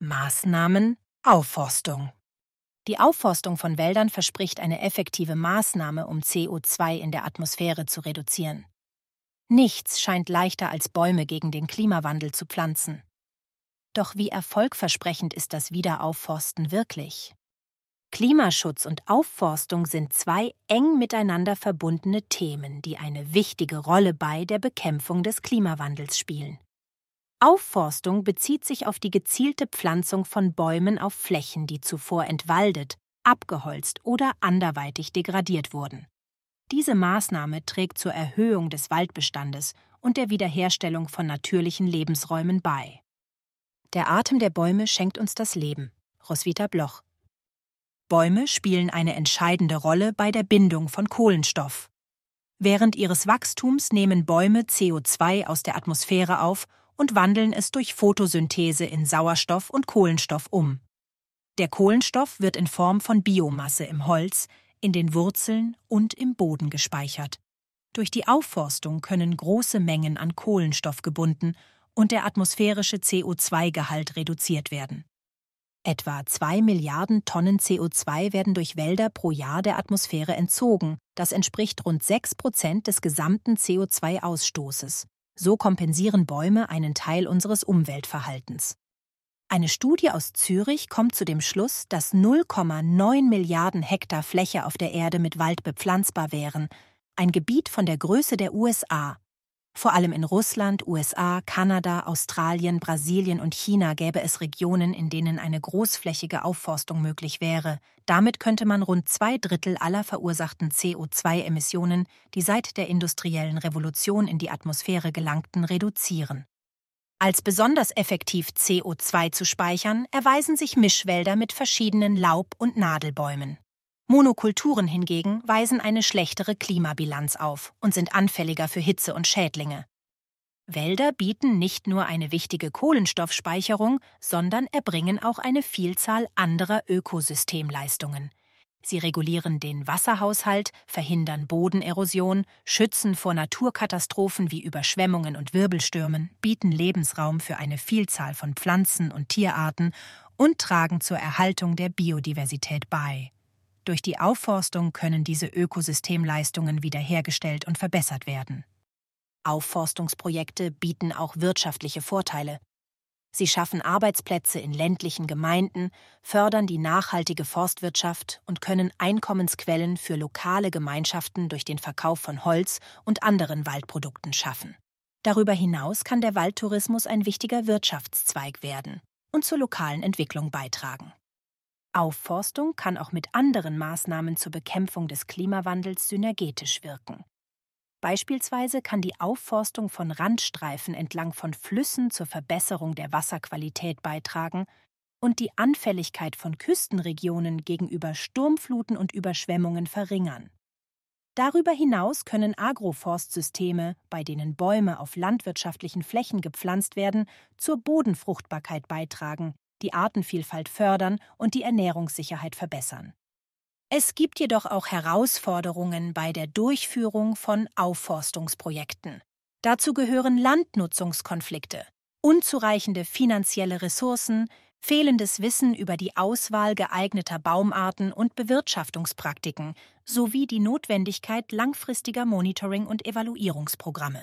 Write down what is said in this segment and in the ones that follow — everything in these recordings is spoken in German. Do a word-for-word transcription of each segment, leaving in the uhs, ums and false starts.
Maßnahmen Aufforstung. Die Aufforstung von Wäldern verspricht eine effektive Maßnahme, um C O zwei in der Atmosphäre zu reduzieren. Nichts scheint leichter als Bäume gegen den Klimawandel zu pflanzen. Doch wie erfolgversprechend ist das Wiederaufforsten wirklich? Klimaschutz und Aufforstung sind zwei eng miteinander verbundene Themen, die eine wichtige Rolle bei der Bekämpfung des Klimawandels spielen. Aufforstung bezieht sich auf die gezielte Pflanzung von Bäumen auf Flächen, die zuvor entwaldet, abgeholzt oder anderweitig degradiert wurden. Diese Maßnahme trägt zur Erhöhung des Waldbestandes und der Wiederherstellung von natürlichen Lebensräumen bei. Der Atem der Bäume schenkt uns das Leben. Roswitha Bloch. Bäume spielen eine entscheidende Rolle bei der Bindung von Kohlenstoff. Während ihres Wachstums nehmen Bäume C O zwei aus der Atmosphäre auf und wandeln es durch Photosynthese in Sauerstoff und Kohlenstoff um. Der Kohlenstoff wird in Form von Biomasse im Holz, in den Wurzeln und im Boden gespeichert. Durch die Aufforstung können große Mengen an Kohlenstoff gebunden und der atmosphärische C O zwei Gehalt reduziert werden. Etwa zwei Milliarden Tonnen C O zwei werden durch Wälder pro Jahr der Atmosphäre entzogen. Das entspricht rund sechs Prozent des gesamten C O zwei Ausstoßes. So kompensieren Bäume einen Teil unseres Umweltverhaltens. Eine Studie aus Zürich kommt zu dem Schluss, dass null Komma neun Milliarden Hektar Fläche auf der Erde mit Wald bepflanzbar wären, ein Gebiet von der Größe der U S A. Vor allem in Russland, U S A, Kanada, Australien, Brasilien und China gäbe es Regionen, in denen eine großflächige Aufforstung möglich wäre. Damit könnte man rund zwei Drittel aller verursachten C O zwei Emissionen, die seit der industriellen Revolution in die Atmosphäre gelangten, reduzieren. Als besonders effektiv C O zwei zu speichern, erweisen sich Mischwälder mit verschiedenen Laub- und Nadelbäumen. Monokulturen hingegen weisen eine schlechtere Klimabilanz auf und sind anfälliger für Hitze und Schädlinge. Wälder bieten nicht nur eine wichtige Kohlenstoffspeicherung, sondern erbringen auch eine Vielzahl anderer Ökosystemleistungen. Sie regulieren den Wasserhaushalt, verhindern Bodenerosion, schützen vor Naturkatastrophen wie Überschwemmungen und Wirbelstürmen, bieten Lebensraum für eine Vielzahl von Pflanzen- und Tierarten und tragen zur Erhaltung der Biodiversität bei. Durch die Aufforstung können diese Ökosystemleistungen wiederhergestellt und verbessert werden. Aufforstungsprojekte bieten auch wirtschaftliche Vorteile. Sie schaffen Arbeitsplätze in ländlichen Gemeinden, fördern die nachhaltige Forstwirtschaft und können Einkommensquellen für lokale Gemeinschaften durch den Verkauf von Holz und anderen Waldprodukten schaffen. Darüber hinaus kann der Waldtourismus ein wichtiger Wirtschaftszweig werden und zur lokalen Entwicklung beitragen. Aufforstung kann auch mit anderen Maßnahmen zur Bekämpfung des Klimawandels synergetisch wirken. Beispielsweise kann die Aufforstung von Randstreifen entlang von Flüssen zur Verbesserung der Wasserqualität beitragen und die Anfälligkeit von Küstenregionen gegenüber Sturmfluten und Überschwemmungen verringern. Darüber hinaus können Agroforstsysteme, bei denen Bäume auf landwirtschaftlichen Flächen gepflanzt werden, zur Bodenfruchtbarkeit beitragen, die Artenvielfalt fördern und die Ernährungssicherheit verbessern. Es gibt jedoch auch Herausforderungen bei der Durchführung von Aufforstungsprojekten. Dazu gehören Landnutzungskonflikte, unzureichende finanzielle Ressourcen, fehlendes Wissen über die Auswahl geeigneter Baumarten und Bewirtschaftungspraktiken sowie die Notwendigkeit langfristiger Monitoring- und Evaluierungsprogramme.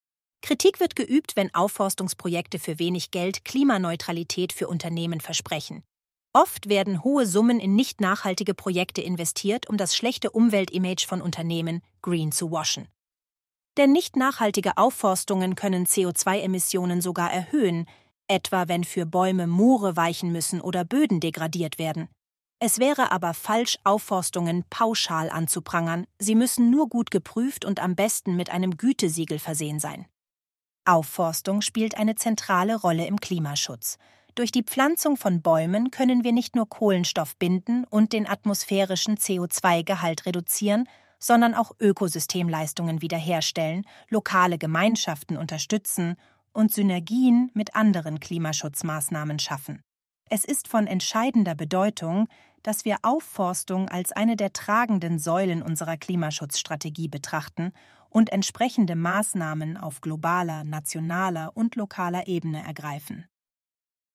Kritik wird geübt, wenn Aufforstungsprojekte für wenig Geld Klimaneutralität für Unternehmen versprechen. Oft werden hohe Summen in nicht nachhaltige Projekte investiert, um das schlechte Umweltimage von Unternehmen green zu waschen. Denn nicht nachhaltige Aufforstungen können C O zwei Emissionen sogar erhöhen, etwa wenn für Bäume Moore weichen müssen oder Böden degradiert werden. Es wäre aber falsch, Aufforstungen pauschal anzuprangern. Sie müssen nur gut geprüft und am besten mit einem Gütesiegel versehen sein. Aufforstung spielt eine zentrale Rolle im Klimaschutz. Durch die Pflanzung von Bäumen können wir nicht nur Kohlenstoff binden und den atmosphärischen C O zwei Gehalt reduzieren, sondern auch Ökosystemleistungen wiederherstellen, lokale Gemeinschaften unterstützen und Synergien mit anderen Klimaschutzmaßnahmen schaffen. Es ist von entscheidender Bedeutung, dass wir Aufforstung als eine der tragenden Säulen unserer Klimaschutzstrategie betrachten und entsprechende Maßnahmen auf globaler, nationaler und lokaler Ebene ergreifen.